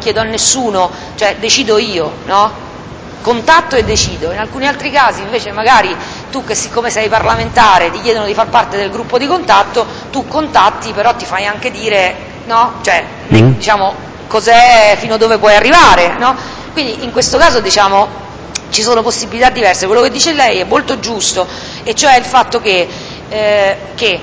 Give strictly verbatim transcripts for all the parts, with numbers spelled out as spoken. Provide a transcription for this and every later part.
chiedo a nessuno, cioè decido io, no? Contatto e decido. In alcuni altri casi invece magari tu, che siccome sei parlamentare ti chiedono di far parte del gruppo di contatto, tu contatti, però ti fai anche dire, no? Cioè, mm. diciamo, cos'è, fino a dove puoi arrivare, no? Quindi in questo caso, diciamo, ci sono possibilità diverse. Quello che dice lei è molto giusto, e cioè il fatto che, eh, che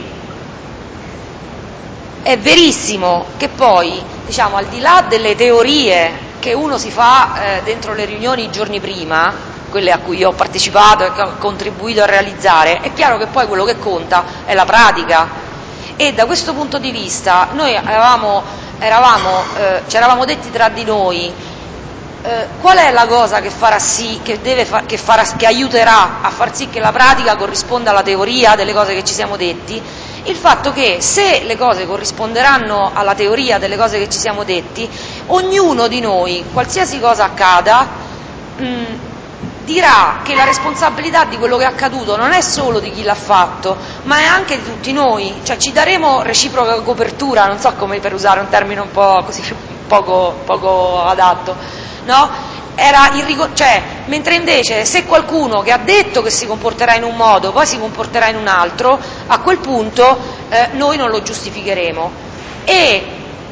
è verissimo che poi, diciamo, al di là delle teorie che uno si fa eh, dentro le riunioni i giorni prima, quelle a cui io ho partecipato e che ho contribuito a realizzare, è chiaro che poi quello che conta è la pratica, e da questo punto di vista noi eravamo, eravamo, eh, ci eravamo detti tra di noi eh, qual è la cosa che farà sì, che, deve fa, che, farà, che aiuterà a far sì che la pratica corrisponda alla teoria delle cose che ci siamo detti. Il fatto che se le cose corrisponderanno alla teoria delle cose che ci siamo detti, ognuno di noi, qualsiasi cosa accada, mh, dirà che la responsabilità di quello che è accaduto non è solo di chi l'ha fatto, ma è anche di tutti noi, cioè ci daremo reciproca copertura, non so come, per usare un termine un po' così poco, poco adatto, no? Era il, cioè, mentre invece se qualcuno che ha detto che si comporterà in un modo poi si comporterà in un altro, a quel punto eh, noi non lo giustificheremo. E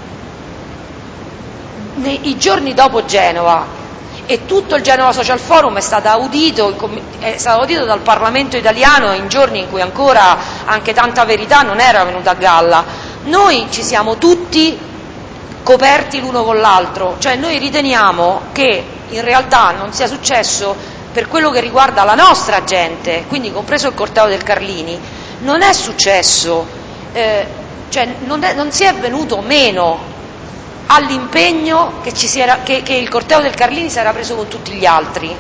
nei, i giorni dopo Genova, e tutto il Genova Social Forum è stato audito, è stato audito dal Parlamento italiano in giorni in cui ancora anche tanta verità non era venuta a galla, noi ci siamo tutti coperti l'uno con l'altro, cioè noi riteniamo che in realtà non sia successo, per quello che riguarda la nostra gente, quindi compreso il corteo del Carlini, non è successo, eh, cioè non, è, non si è venuto meno all'impegno che, ci si era, che, che il corteo del Carlini si era preso con tutti gli altri.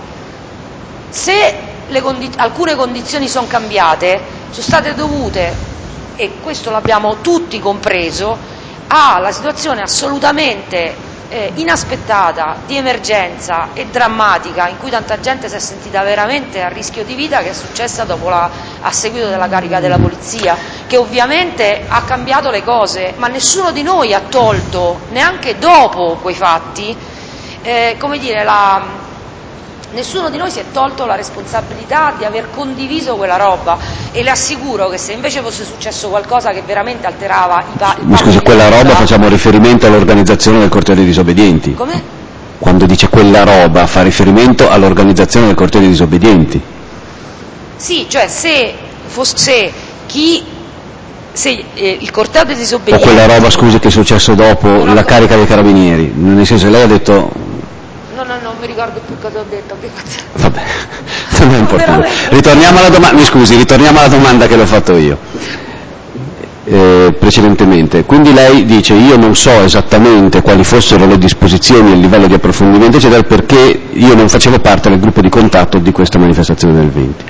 Se le condi- alcune condizioni sono cambiate, sono state dovute, e questo l'abbiamo tutti compreso, alla situazione assolutamente eh, inaspettata, di emergenza e drammatica, in cui tanta gente si è sentita veramente a rischio di vita, che è successa dopo la, a seguito della carica della polizia, che ovviamente ha cambiato le cose, ma nessuno di noi ha tolto, neanche dopo quei fatti, eh, come dire, la... Nessuno di noi si è tolto la responsabilità di aver condiviso quella roba, e le assicuro che se invece fosse successo qualcosa che veramente alterava i pa- Ma scusi, quella roba facciamo riferimento all'organizzazione del corteo dei disobbedienti. Come? Quando dice quella roba fa riferimento all'organizzazione del corteo dei disobbedienti. Sì, cioè se fosse chi se eh, il corteo dei disobbedienti. O quella roba, scusi, che è successo dopo la carica dei carabinieri, nel senso, lei ha detto. No, no, non mi ricordo più cosa ho detto. Vabbè, non è importante. Ritorniamo alla domanda, mi scusi, ritorniamo alla domanda che l'ho fatto io eh, precedentemente. Quindi lei dice: io non so esattamente quali fossero le disposizioni e il livello di approfondimento eccetera, perché io non facevo parte del gruppo di contatto di questa manifestazione del venti.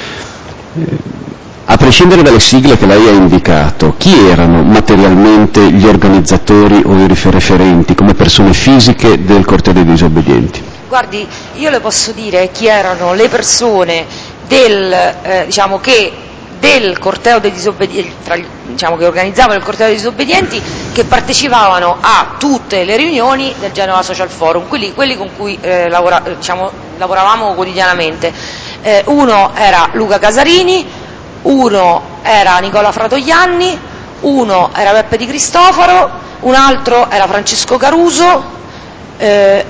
Eh, a prescindere dalle sigle che lei ha indicato, chi erano materialmente gli organizzatori o i referenti come persone fisiche del corteo dei disobbedienti? Guardi, io le posso dire chi erano le persone del, eh, diciamo che del corteo dei disobbedienti, tra, diciamo che organizzavano il corteo dei disobbedienti, che partecipavano a tutte le riunioni del Genova Social Forum, quelli, quelli con cui eh, lavora, diciamo, lavoravamo quotidianamente. Eh, uno era Luca Casarini, uno era Nicola Fratoianni, uno era Beppe Di Cristofaro, un altro era Francesco Caruso, eh,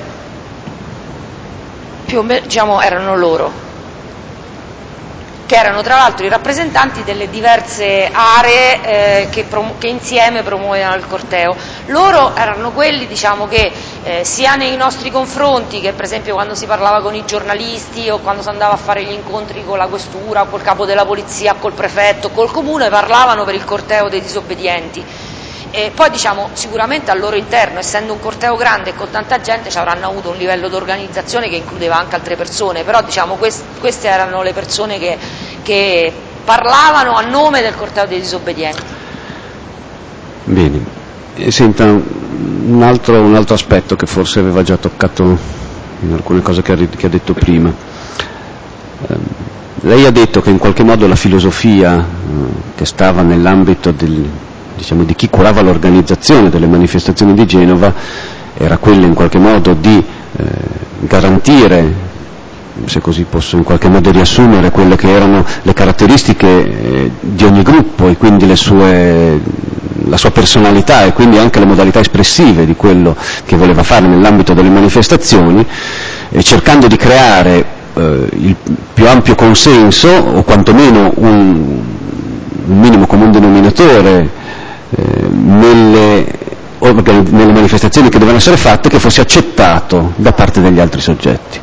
più o meno, diciamo, erano loro, che erano tra l'altro i rappresentanti delle diverse aree eh, che, prom- che insieme promuovevano il corteo. Loro erano quelli, diciamo, che eh, sia nei nostri confronti, che per esempio quando si parlava con i giornalisti o quando si andava a fare gli incontri con la questura, col capo della polizia, col prefetto, col comune, parlavano per il corteo dei disobbedienti. E poi, diciamo, sicuramente al loro interno, essendo un corteo grande e con tanta gente, ci avranno avuto un livello di organizzazione che includeva anche altre persone, però diciamo quest- queste erano le persone che, che parlavano a nome del corteo dei disobbedienti. Bene, e senta, un altro, un altro aspetto che forse aveva già toccato in alcune cose che ha, che ha detto prima. Eh, lei ha detto che in qualche modo la filosofia eh, che stava nell'ambito del, diciamo, di chi curava l'organizzazione delle manifestazioni di Genova era quella in qualche modo di eh, garantire, se così posso in qualche modo riassumere, quelle che erano le caratteristiche eh, di ogni gruppo e quindi le sue, la sua personalità e quindi anche le modalità espressive di quello che voleva fare nell'ambito delle manifestazioni, eh, cercando di creare eh, il più ampio consenso o quantomeno un, un minimo comune denominatore eh, nelle, nelle manifestazioni che devono essere fatte, che fosse accettato da parte degli altri soggetti.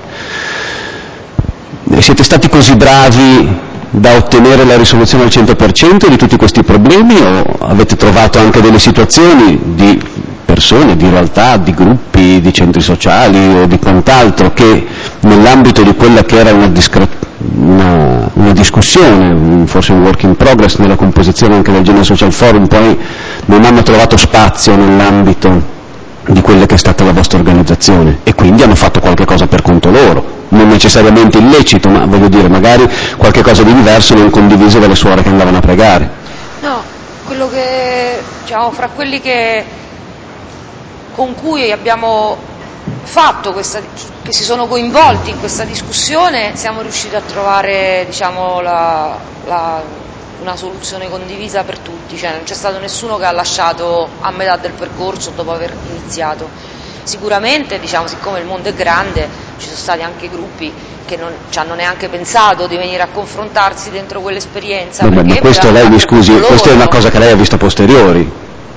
Siete stati così bravi da ottenere la risoluzione al cento per cento di tutti questi problemi o avete trovato anche delle situazioni di persone, di realtà, di gruppi, di centri sociali o di quant'altro che nell'ambito di quella che era una, una, una discussione, forse un work in progress nella composizione anche del Genova Social Forum, poi non hanno trovato spazio nell'ambito di quella che è stata la vostra organizzazione e quindi hanno fatto qualche cosa per conto loro, non necessariamente illecito, ma voglio dire, magari qualche cosa di diverso non condiviso dalle suore che andavano a pregare. No, quello che, diciamo, fra quelli che con cui abbiamo fatto questa, che si sono coinvolti in questa discussione, siamo riusciti a trovare, diciamo, la, la, una soluzione condivisa per tutti, cioè non c'è stato nessuno che ha lasciato a metà del percorso dopo aver iniziato. Sicuramente, diciamo, siccome il mondo è grande, ci sono stati anche gruppi che non ci hanno neanche pensato di venire a confrontarsi dentro quell'esperienza. Vabbè, ma questo lei mi scusi, questa è una cosa che lei ha visto a posteriori.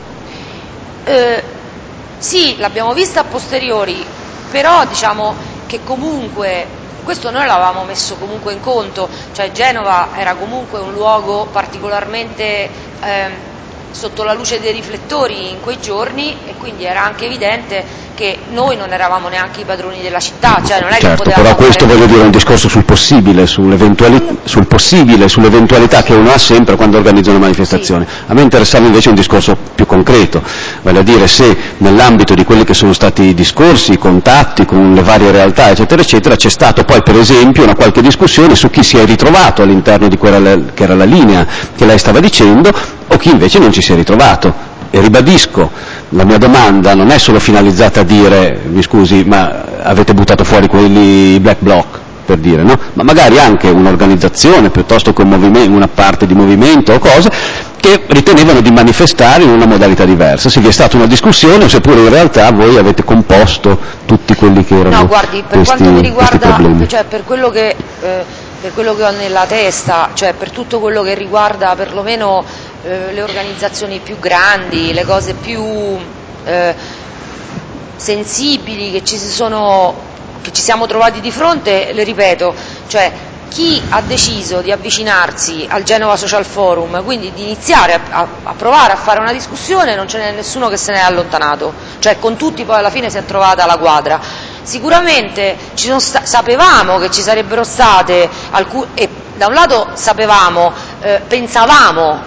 Eh, sì, l'abbiamo vista a posteriori, però diciamo che comunque questo noi l'avevamo messo comunque in conto, cioè Genova era comunque un luogo particolarmente eh, sotto la luce dei riflettori in quei giorni e quindi era anche evidente che noi non eravamo neanche i padroni della città, cioè non è certo, che però questo fare... voglio dire è un discorso sul possibile, sul possibile, sull'eventualità che uno ha sempre quando organizza una manifestazione. Sì. A me interessava invece un discorso più concreto, vale a dire se nell'ambito di quelli che sono stati i discorsi, i contatti con le varie realtà eccetera eccetera c'è stato poi per esempio una qualche discussione su chi si è ritrovato all'interno di quella che era la linea che lei stava dicendo o chi invece non ci si è ritrovato. E ribadisco, la mia domanda non è solo finalizzata a dire, mi scusi, ma avete buttato fuori quelli black bloc, per dire, no? Ma magari anche un'organizzazione, piuttosto che un movimento, una parte di movimento o cose, che ritenevano di manifestare in una modalità diversa. Se vi è stata una discussione, seppure in realtà voi avete composto tutti quelli che erano no, guardi, per questi, quanto mi riguarda, problemi. Cioè, per quello che... Eh, per quello che ho nella testa, cioè per tutto quello che riguarda perlomeno eh, le organizzazioni più grandi, le cose più eh, sensibili che ci, si sono, che ci siamo trovati di fronte, le ripeto, cioè chi ha deciso di avvicinarsi al Genova Social Forum, quindi di iniziare a, a, a provare a fare una discussione, non ce n'è nessuno che se ne è allontanato, cioè con tutti poi alla fine si è trovata la quadra. Sicuramente ci sono sta- sapevamo che ci sarebbero state alcune, e da un lato sapevamo, eh, pensavamo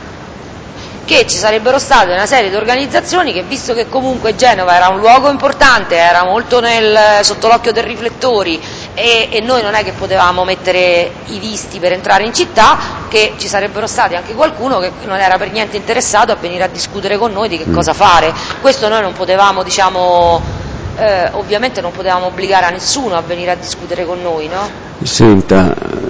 che ci sarebbero state una serie di organizzazioni che, visto che comunque Genova era un luogo importante, era molto nel, sotto l'occhio dei riflettori e, e noi non è che potevamo mettere i visti per entrare in città, che ci sarebbero stati anche qualcuno che non era per niente interessato a venire a discutere con noi di che mm. cosa fare. Questo noi non potevamo, diciamo, eh, ovviamente non potevamo obbligare a nessuno a venire a discutere con noi, no? Senta,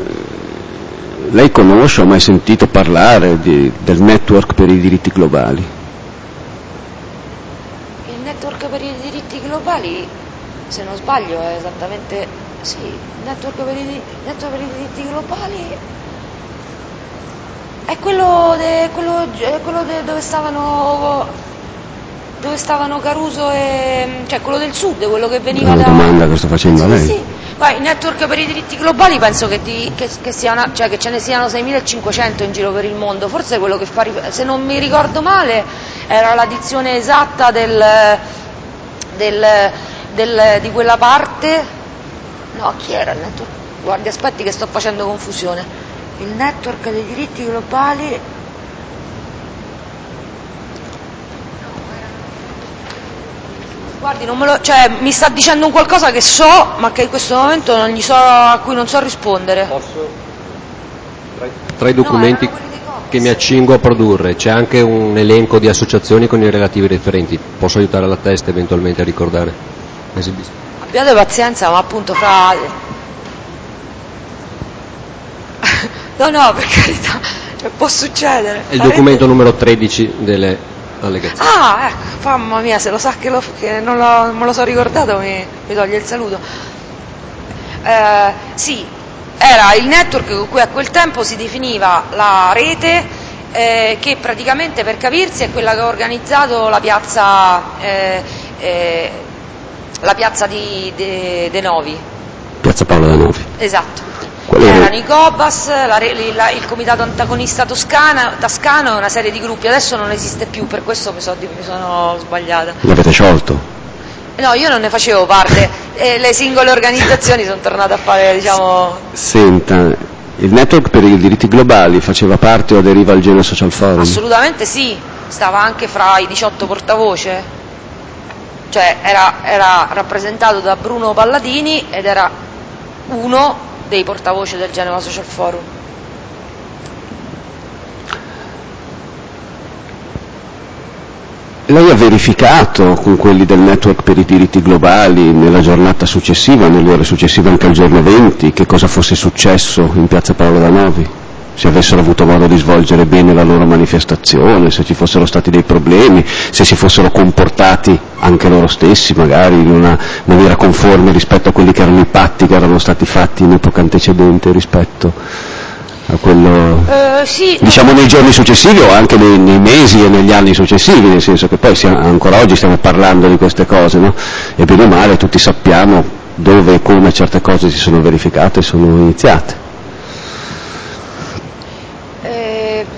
lei conosce o ha mai sentito parlare di, del network per i diritti globali? Il network per i diritti globali, se non sbaglio, è esattamente, sì, il network per i, network per i diritti globali è quello, de, quello, è quello de, dove stavano dove stavano Caruso e, cioè quello del sud, quello che veniva da... È una domanda che sto facendo a lei. Sì, sì. Poi, il network per i diritti globali penso che, ti, che, che, sia cioè che ce ne siano seimilacinquecento in giro per il mondo, forse quello che fa, se non mi ricordo male, era la dizione esatta del, del, del, di quella parte, no, chi era il network? Guardi, aspetti che sto facendo confusione, il network dei diritti globali... Guardi, non me lo, cioè, mi sta dicendo un qualcosa che so, ma che in questo momento non gli so, a cui non so rispondere. Posso? Tra i, tra i documenti... No, erano quelli dei che mi accingo a produrre, c'è anche un elenco di associazioni con i relativi referenti, posso aiutare la testa eventualmente a ricordare? Abbiate pazienza, ma appunto fra... no, no, per carità, può succedere. È il documento numero tredici delle allegazioni. Ah, ecco, mamma mia, se lo sa che, lo, che non, lo, non me lo so ricordato mi, mi toglie il saluto. Eh, sì, era il network con cui a quel tempo si definiva la rete, eh, che praticamente, per capirsi, è quella che ha organizzato la piazza, eh, eh, la piazza di De, De Novi. Piazza Paolo da Novi. Esatto. Qual Erano era? i Cobas, la, la, il comitato antagonista toscana, tascano e una serie di gruppi. Adesso non esiste più, per questo mi, so, mi sono sbagliata. L'avete sciolto? No, io non ne facevo parte, e le singole organizzazioni sono tornate a fare, diciamo... Senta, il network per i diritti globali faceva parte o aderiva al Genoa Social Forum? Assolutamente sì, stava anche fra i diciotto portavoce, cioè era, era rappresentato da Bruno Palladini ed era uno dei portavoce del Genova Social Forum. Lei ha verificato con quelli del network per i diritti globali nella giornata successiva, nelle ore successive anche al giorno venti, che cosa fosse successo in piazza Paolo da Novi? Se avessero avuto modo di svolgere bene la loro manifestazione, se ci fossero stati dei problemi, se si fossero comportati anche loro stessi magari in una maniera conforme rispetto a quelli che erano i patti che erano stati fatti in epoca antecedente rispetto a quello, uh, sì, diciamo, nei giorni successivi o anche nei, nei mesi e negli anni successivi, nel senso che poi siamo, ancora oggi stiamo parlando di queste cose, no? E bene o male tutti sappiamo dove e come certe cose si sono verificate e sono iniziate. Eh,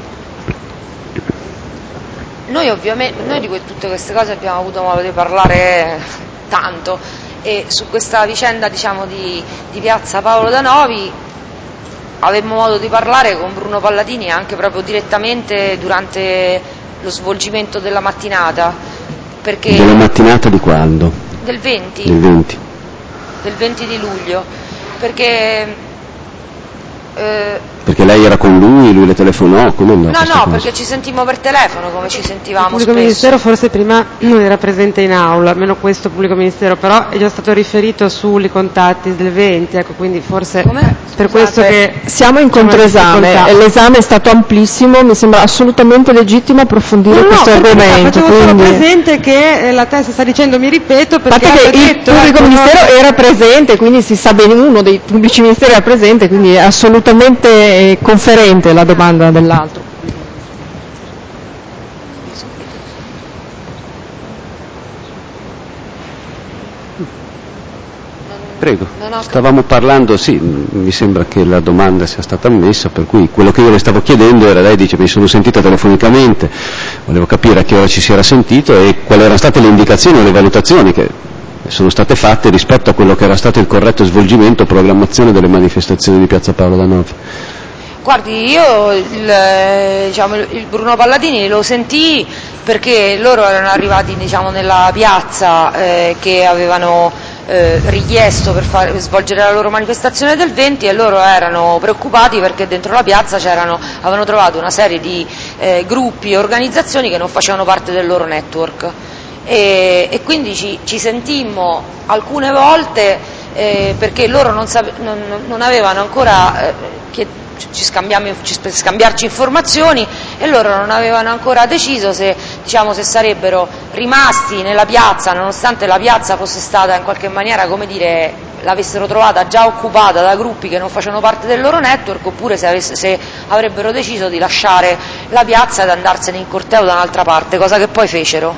noi ovviamente, noi di que- tutte queste cose abbiamo avuto modo di parlare tanto, e su questa vicenda, diciamo, di, di piazza Paolo da Novi avemmo modo di parlare con Bruno Palladini anche proprio direttamente durante lo svolgimento della mattinata. Perché della mattinata di quando? Del venti. Del venti. Del venti di luglio, perché... Eh, perché lei era con lui, lui le telefonò, come andò? No, no, cosa? perché ci sentimmo per telefono, come ci sentivamo il pubblico spesso. ministero forse prima non era presente in aula, almeno questo pubblico ministero, però è già stato riferito sui contatti del venti, ecco, quindi forse Come? per questo che siamo in controesame e l'esame è stato amplissimo, mi sembra assolutamente legittimo approfondire no, questo no, argomento. Facevo quindi... solo presente che la testa sta dicendo mi ripeto perché che il detto, pubblico ecco, ministero no... era presente, quindi si sa bene, uno dei pubblici ministeri era presente, quindi è assolutamente conferente la domanda dell'altro. Prego, stavamo parlando, sì, mi sembra che la domanda sia stata ammessa, per cui quello che io le stavo chiedendo era, lei dice mi sono sentita telefonicamente, volevo capire a che ora ci si era sentito e quali erano state le indicazioni o le valutazioni che sono state fatte rispetto a quello che era stato il corretto svolgimento o programmazione delle manifestazioni di piazza Paolo da Novi. Guardi, io il, diciamo, il Bruno Palladini lo sentii perché loro erano arrivati, diciamo, nella piazza eh, che avevano eh, richiesto per, far, per svolgere la loro manifestazione del venti, e loro erano preoccupati perché dentro la piazza c'erano, avevano trovato una serie di eh, gruppi e organizzazioni che non facevano parte del loro network, e, e quindi ci, ci sentimmo alcune volte eh, perché loro non, non, non avevano ancora... Eh, che, Ci scambiamo, ci scambiarci informazioni, e loro non avevano ancora deciso se, diciamo, se sarebbero rimasti nella piazza nonostante la piazza fosse stata in qualche maniera, come dire, l'avessero trovata già occupata da gruppi che non facevano parte del loro network, oppure se, avesse, se avrebbero deciso di lasciare la piazza ed andarsene in corteo da un'altra parte, cosa che poi fecero.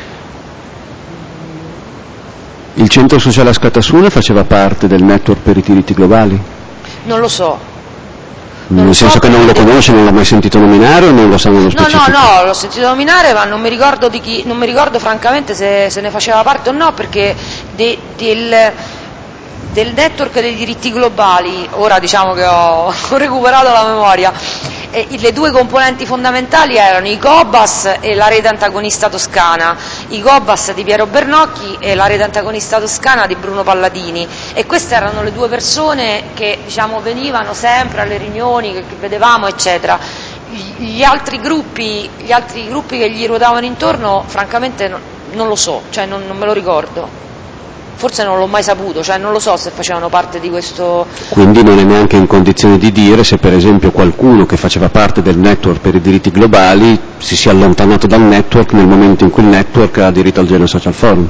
Il centro sociale a Scatasuna faceva parte del network per i diritti globali? Non lo so. Non Nel senso so che non lo conosce, non l'ha mai sentito nominare o non lo sa nello specifico? No, no, no, l'ho sentito nominare, ma non mi ricordo di chi, non mi ricordo francamente se, se ne faceva parte o no, perché de, del, del network dei diritti globali, ora diciamo che ho, ho recuperato la memoria, e le due componenti fondamentali erano i Cobas e la rete antagonista toscana, i Cobas di Piero Bernocchi e la rete antagonista toscana di Bruno Palladini, e queste erano le due persone che, diciamo, venivano sempre alle riunioni che, che vedevamo, eccetera. gli altri gruppi, gli altri gruppi che gli ruotavano intorno, francamente non, non lo so, cioè non, non me lo ricordo. Forse non l'ho mai saputo, cioè non lo so se facevano parte di questo... Quindi non è neanche in condizione di dire se per esempio qualcuno che faceva parte del network per i diritti globali si sia allontanato dal network nel momento in cui il network ha aderito al Genova Social Forum.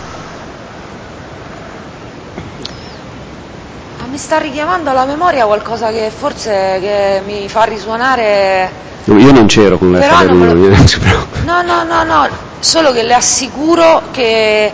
Ma mi sta richiamando alla memoria qualcosa che forse che mi fa risuonare... Io non c'ero con lei a fare lo... non si preoccupi. No, no, no, no, solo che le assicuro che...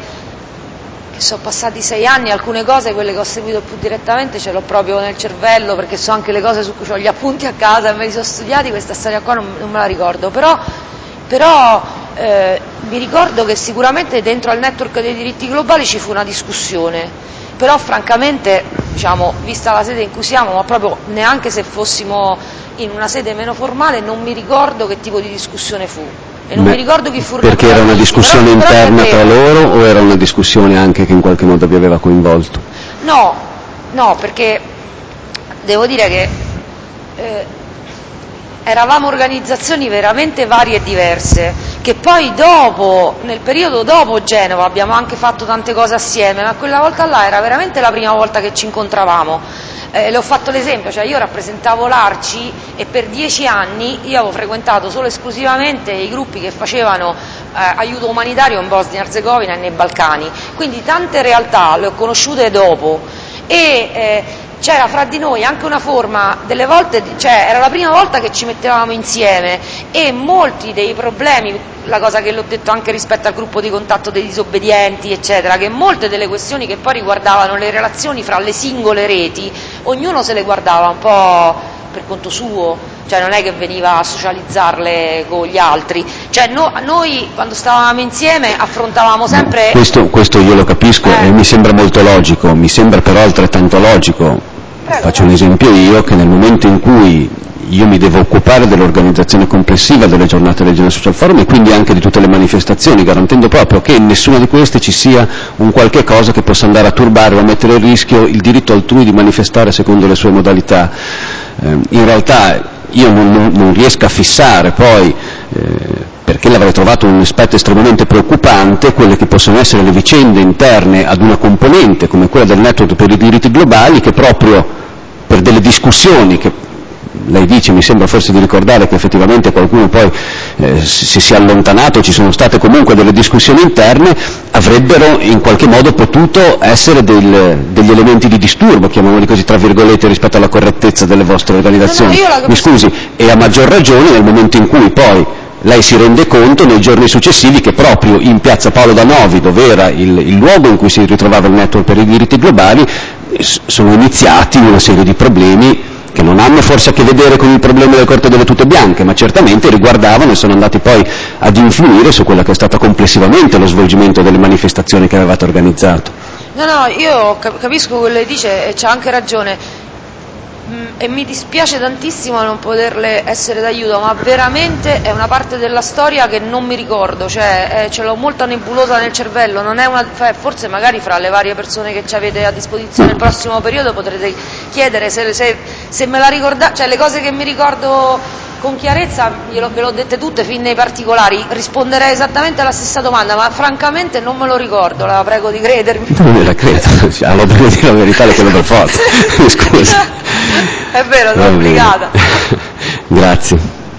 sono passati sei anni, alcune cose, quelle che ho seguito più direttamente, ce l'ho proprio nel cervello, perché so anche le cose su cui ho gli appunti a casa e me li sono studiati, questa storia qua non, non me la ricordo, però, però eh, mi ricordo che sicuramente dentro al network dei diritti globali ci fu una discussione, però francamente, diciamo, vista la sede in cui siamo, ma proprio neanche se fossimo in una sede meno formale, non mi ricordo che tipo di discussione fu. E non Beh, mi ricordo chi furono. perché era una discussione però, interna però tra loro o era una discussione anche che in qualche modo vi aveva coinvolto? No, no, perché devo dire che eh, eravamo organizzazioni veramente varie e diverse, che poi dopo, nel periodo dopo Genova, abbiamo anche fatto tante cose assieme, ma quella volta là era veramente la prima volta che ci incontravamo. Eh, le ho fatto l'esempio, cioè io rappresentavo l'Arci e per dieci anni io avevo frequentato solo esclusivamente i gruppi che facevano eh, aiuto umanitario in Bosnia e Erzegovina e nei Balcani, quindi tante realtà le ho conosciute dopo e eh, c'era fra di noi anche una forma, delle volte, cioè era la prima volta che ci mettevamo insieme e molti dei problemi, la cosa che l'ho detto anche rispetto al gruppo di contatto dei disobbedienti eccetera, che molte delle questioni che poi riguardavano le relazioni fra le singole reti, ognuno se le guardava un po' per conto suo, cioè non è che veniva a socializzarle con gli altri, cioè no, noi quando stavamo insieme affrontavamo sempre... No, questo, questo io lo capisco eh. e mi sembra molto logico, mi sembra però altrettanto logico, Prego, faccio un esempio io, che nel momento in cui io mi devo occupare dell'organizzazione complessiva delle giornate del Genova Social Forum e quindi anche di tutte le manifestazioni, garantendo proprio che in nessuna di queste ci sia un qualche cosa che possa andare a turbare o a mettere a rischio il diritto altrui di manifestare secondo le sue modalità. Eh, in realtà io non, non, non riesco a fissare poi, eh, perché l'avrei trovato un aspetto estremamente preoccupante, quelle che possono essere le vicende interne ad una componente come quella del network per i diritti globali, che proprio per delle discussioni che lei dice, mi sembra forse di ricordare che effettivamente qualcuno poi eh, si sia allontanato, ci sono state comunque delle discussioni interne, avrebbero in qualche modo potuto essere del, degli elementi di disturbo, chiamiamoli così tra virgolette, rispetto alla correttezza delle vostre organizzazioni. No, no, mi scusi, e a maggior ragione nel momento in cui poi lei si rende conto nei giorni successivi che proprio in piazza Paolo da Novi, dove era il, il luogo in cui si ritrovava il network per i diritti globali, sono iniziati una serie di problemi che non hanno forse a che vedere con il problema del corte delle tute bianche, ma certamente riguardavano e sono andati poi ad influire su quello che è stato complessivamente lo svolgimento delle manifestazioni che avevate organizzato. No, no, io capisco quello che dice e c'ha anche ragione. E mi dispiace tantissimo non poterle essere d'aiuto, ma veramente è una parte della storia che non mi ricordo, cioè eh, ce l'ho molto nebulosa nel cervello, non è una, forse magari fra le varie persone che ci avete a disposizione nel prossimo periodo potrete chiedere se, se, se me la ricordate, cioè le cose che mi ricordo con chiarezza glielo, ve l'ho dette tutte fin nei particolari, risponderei esattamente alla stessa domanda, ma francamente non me lo ricordo, la prego di credermi. Non me la credo, allora devo dire la verità, le quello per forza, scusi. È vero, sono obbligata. Grazie.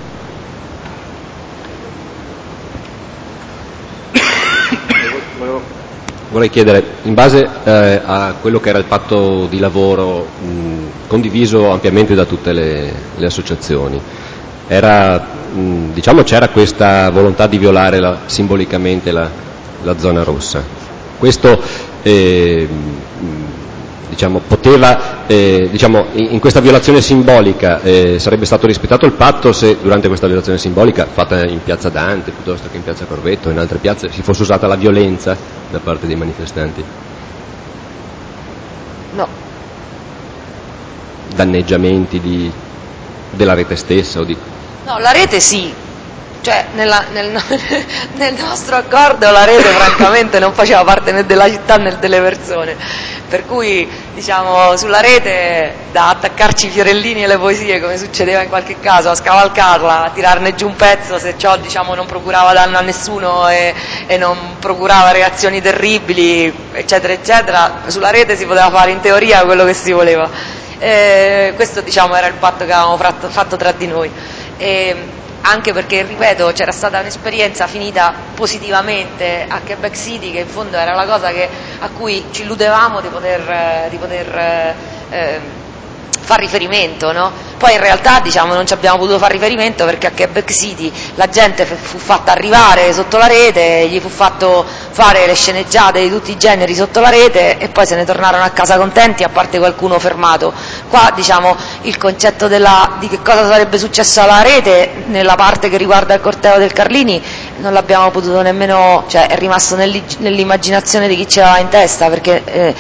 Vorrei chiedere, in base eh, a quello che era il patto di lavoro mh, condiviso ampiamente da tutte le, le associazioni, era, mh, diciamo, c'era questa volontà di violare la, simbolicamente la, la zona rossa. Questo eh, diciamo, poteva, eh, diciamo, in, in questa violazione simbolica eh, sarebbe stato rispettato il patto se durante questa violazione simbolica, fatta in piazza Dante piuttosto che in piazza Corvetto o in altre piazze, si fosse usata la violenza da parte dei manifestanti? No. Danneggiamenti di, della rete stessa o di... No, la rete sì, Cioè, nella, nel, nel nostro accordo la rete francamente non faceva parte né della città né delle persone, per cui diciamo sulla rete da attaccarci i fiorellini e le poesie come succedeva in qualche caso, a scavalcarla, a tirarne giù un pezzo se ciò diciamo non procurava danno a nessuno e, e non procurava reazioni terribili eccetera eccetera, sulla rete si poteva fare in teoria quello che si voleva. Eh, questo diciamo era il patto che avevamo fatto, fatto tra di noi. E, anche perché, ripeto, c'era stata un'esperienza finita positivamente a Quebec City, che in fondo era la cosa che, a cui ci illudevamo di poter, di poter eh, far riferimento, no? Poi in realtà diciamo, non ci abbiamo potuto far riferimento perché a Quebec City la gente fu fatta arrivare sotto la rete, gli fu fatto fare le sceneggiate di tutti i generi sotto la rete e poi se ne tornarono a casa contenti, a parte qualcuno fermato. Qua diciamo, il concetto della, di che cosa sarebbe successo alla rete nella parte che riguarda il corteo del Carlini non l'abbiamo potuto nemmeno, cioè è rimasto nell'immaginazione di chi ce l'aveva in testa, perché eh,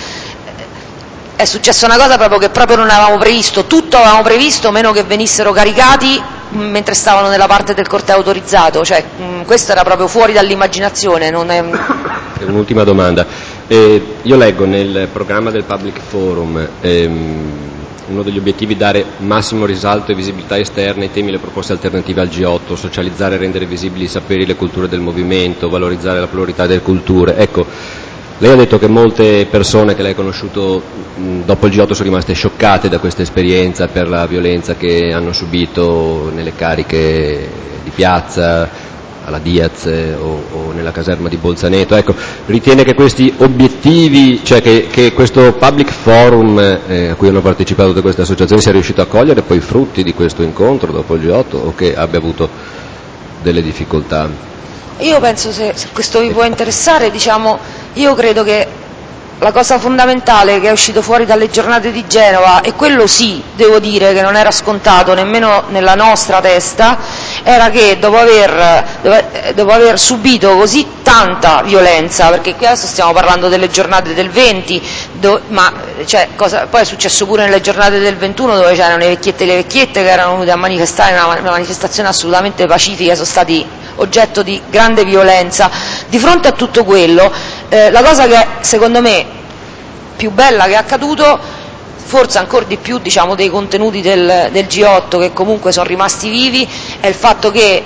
è successa una cosa proprio che proprio non avevamo previsto, tutto avevamo previsto meno che venissero caricati mentre stavano nella parte del corteo autorizzato, cioè mh, questo era proprio fuori dall'immaginazione. Non è... Un'ultima domanda, eh, io leggo nel programma del Public Forum ehm, uno degli obiettivi dare massimo risalto e visibilità esterna ai temi e le proposte alternative al G otto, socializzare e rendere visibili i saperi e le culture del movimento, valorizzare la pluralità delle culture. Ecco, lei ha detto che molte persone che lei ha conosciuto mh, dopo il G otto sono rimaste scioccate da questa esperienza per la violenza che hanno subito nelle cariche di piazza, alla Diaz eh, o, o nella caserma di Bolzaneto. Ecco, ritiene che questi obiettivi, cioè che, che questo public forum eh, a cui hanno partecipato tutte queste associazioni sia riuscito a cogliere poi i frutti di questo incontro dopo il G otto o che abbia avuto delle difficoltà? Io penso, se, se questo vi può interessare, diciamo, io credo che la cosa fondamentale che è uscito fuori dalle giornate di Genova, e quello sì, devo dire che non era scontato nemmeno nella nostra testa, era che dopo aver, dopo aver subito così tanta violenza, perché qui adesso stiamo parlando delle giornate del venti, do, ma cioè, cosa, poi è successo pure nelle giornate del ventuno dove c'erano le vecchiette e le vecchiette che erano venute a manifestare, una, una manifestazione assolutamente pacifica, sono stati oggetto di grande violenza. Di fronte a tutto quello, eh, la cosa che secondo me più bella che è accaduto, forse ancora di più diciamo, dei contenuti del, del G otto che comunque sono rimasti vivi, è il fatto che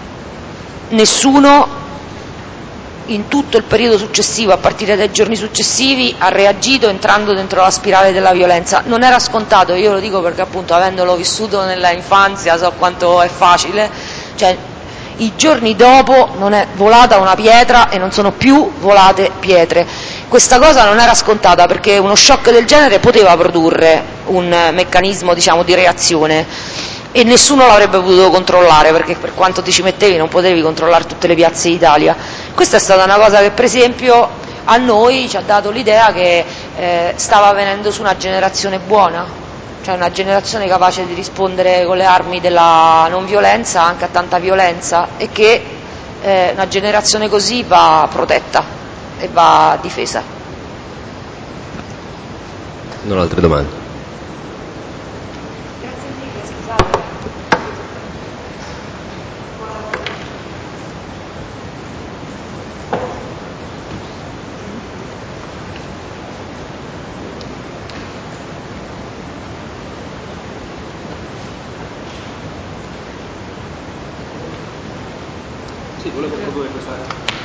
nessuno in tutto il periodo successivo, a partire dai giorni successivi, ha reagito entrando dentro la spirale della violenza. Non era scontato, io lo dico perché appunto avendolo vissuto nella infanzia so quanto è facile, cioè i giorni dopo non è volata una pietra e non sono più volate pietre. Questa cosa non era scontata perché uno shock del genere poteva produrre un meccanismo diciamo, di reazione e nessuno l'avrebbe potuto controllare, perché per quanto ti ci mettevi non potevi controllare tutte le piazze d'Italia. Questa è stata una cosa che per esempio a noi ci ha dato l'idea che eh, stava venendo su una generazione buona, cioè una generazione capace di rispondere con le armi della non violenza anche a tanta violenza, e che eh, una generazione così va protetta e va difesa. Non ho altre domande. Grazie mille, scusate. Sì, volevo proporre questa